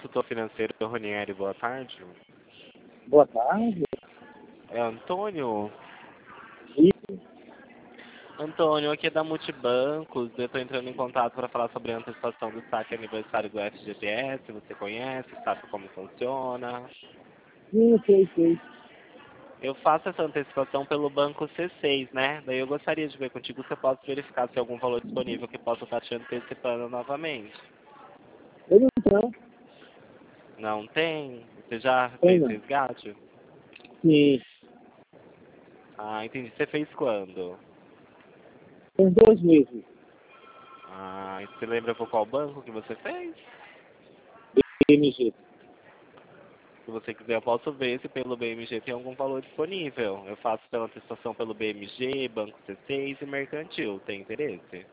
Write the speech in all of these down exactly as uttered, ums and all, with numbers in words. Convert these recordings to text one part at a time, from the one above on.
consultor financeiro Ronieri, boa tarde. Boa tarde. É Antônio? Isso. Antônio, aqui é da Multibancos. Eu estou entrando em contato para falar sobre a antecipação do saque aniversário do F G T S. Você conhece, sabe como funciona? Sim, sei, sei. Eu faço essa antecipação pelo banco C seis, né? Daí eu gostaria de ver contigo se eu posso verificar se tem algum valor disponível que possa estar te antecipando novamente. Ele então. Não tem? Você já Tem fez não. resgate? Sim. Ah, entendi. Você fez quando? Tem dois meses. Ah, e você lembra por qual banco que você fez? B M G. Se você quiser, eu posso ver se pelo B M G tem algum valor disponível. Eu faço pela antecipação pelo B M G, Banco C seis e Mercantil. Tem interesse?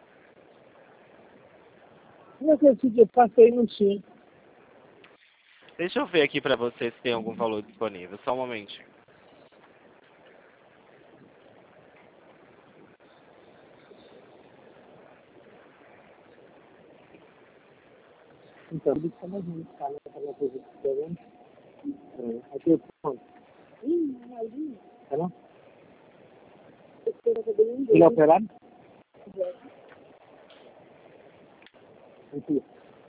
Não acredito, eu passei e não tinha. Deixa eu ver aqui pra você se tem algum valor disponível. Só um momentinho. Então, ele como a gente fala aquela coisa diferente. É, aqui eu ponto. Tá bom? Ele é operado? Aqui.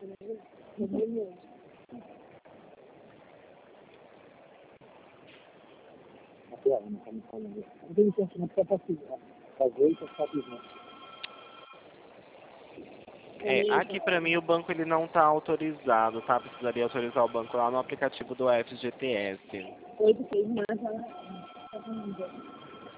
Aqui, ó, não tá me falando. Não tem licença, não precisa participar. Fazer e passar por isso. É, aqui pra mim o banco ele não tá autorizado, tá? Precisaria autorizar o banco lá no aplicativo do F G T S. Oito, seis, mais,